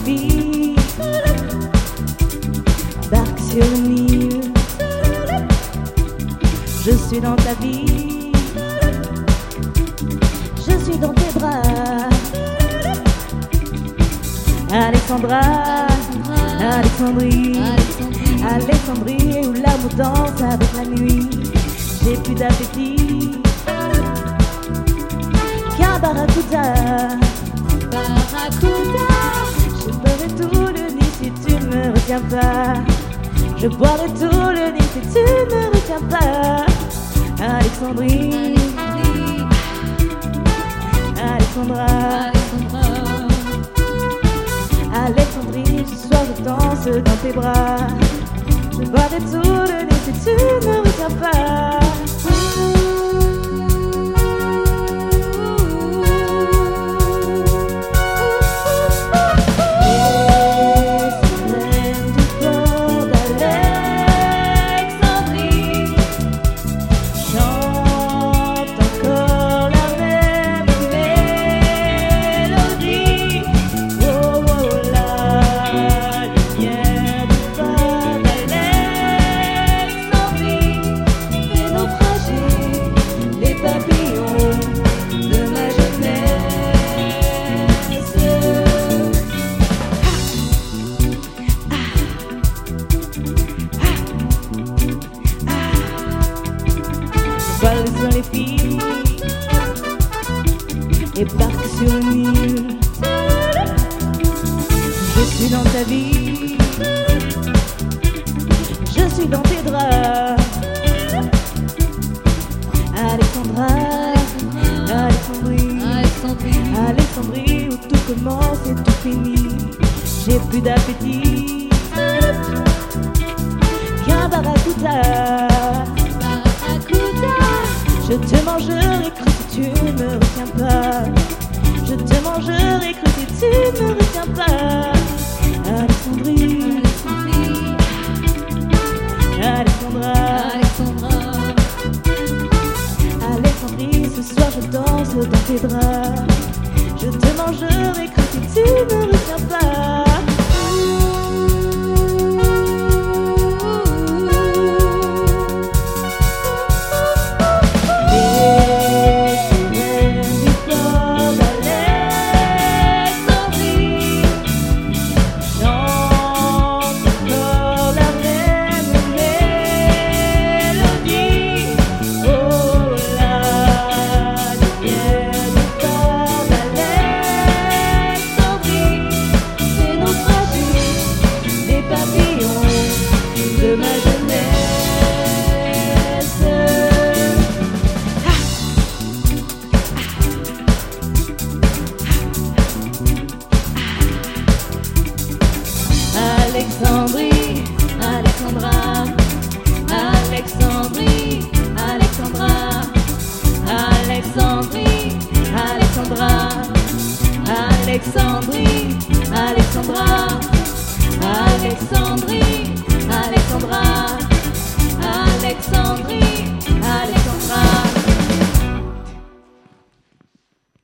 vie, barque sur le Nil. Je suis dans ta vie, je suis dans tes bras. Alexandra, Alexandrie, Alexandrie où l'amour danse avec la nuit. J'ai plus d'appétit qu'un barracuda. Barracuda, je boirai tout le nid si tu ne me retiens pas. Je boirai tout le nid si tu ne me retiens pas. Alexandrie, Alexandra, Alexandrie, ce soir je danse dans tes bras. Je boirai tout le nid si tu ne me retiens pas. Voile sur les filles et barque sur le Nil. Je suis dans ta vie, je suis dans tes draps. Alexandra, Alexandrie, Alexandrie où tout commence et tout finit. J'ai plus d'appétit qu'un barracuda. Je te mangerai cru si tu ne me retiens pas. Je te mangerai cru si tu ne me retiens pas. Alexandrie, Alexandra, Alexandrie, ce soir je danse dans tes draps.